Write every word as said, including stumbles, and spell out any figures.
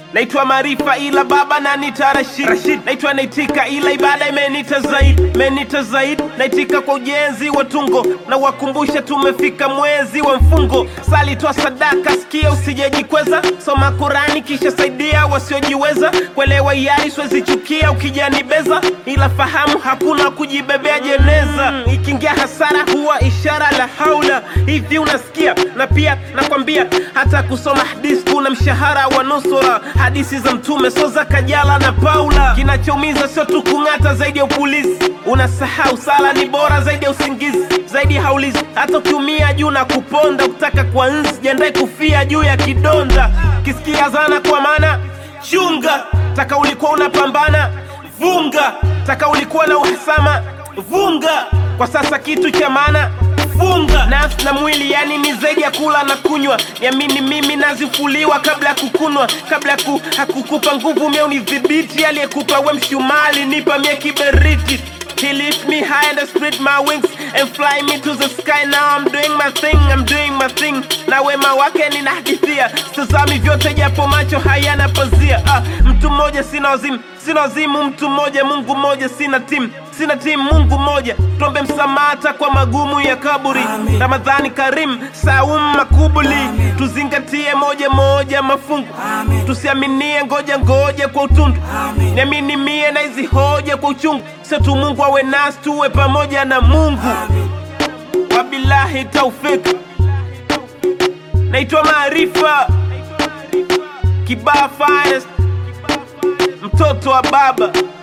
Naitwa Maarifa ila baba na nita Rashid, Rashid. Naitwa naitika ila ibada imenita zaidi, imenita zaidi. Naitika kwa ujenzi wa tungo na wakumbusha tumefika mwezi wa mfungo. Sali toa sadaka sikia usijejikweza, soma Qurani kisha saidia wasiojiweza. Kuelewa yari siwezi chukia ukijanibeza, ila fahamu hakuna kujibebea jeneza. mm, Ikiingia hasara huwa ishara la haula. Hivi unasikia? Na pia nakwambia hata kusoma hadithi kuna mshahara wa nusura. Hadithi za mtume so za Kajala na Paula. Kinachoumiza sio tu kung'ata zaidi ya upulizi. Unasahau sala ni bora zaidi ya usingizi, zaidi haulizi. Hata ukiumia juu na kuponda, ukitaka kwa nzi jiandae kufia juu ya kidonda. Kisikia zana kwa maana chunga, taka ulikuwa unapambana vunga, taka ulikuwa na uhasama vunga. Kwa sasa kitu cha maana funga. Nafsi na mwili yani ni zaidi ya kula na kunywa. Niamini mimi nazifuliwa kabla ya kukunwa. Kabla ya ku, hakukupa nguvu mie unidhibiti. Aliyekupa we mshumali nipa mie kiberiti. He lift me high and I spread my wings and fly me to the sky. Now I'm doing my thing, I'm doing my thing. Na wema wake ninahadithia, sitazami vyote japo macho hayana pazia. ah, Mtu mmoja sina wazimu, sina wazimu mtu mmoja. Mungu mmoja sina timu, sina timu Mungu mmoja. Tuombe msamata kwa magumu ya kaburi. Amen. Ramadhani Karim, Saum makubuli. Amen. Tuzingatie moja moja mafungu. Amen. Tusiaminie ngoja ngoja kwa utundu. Amen. Niamini mie na hizi hoja kwa uchungu. Sio tu Mungu awe nasi tuwe pamoja na Mungu. Amen. Wabillahi taufik. Naitwa Maarifa Kibaha Finest, mtoto wa baba.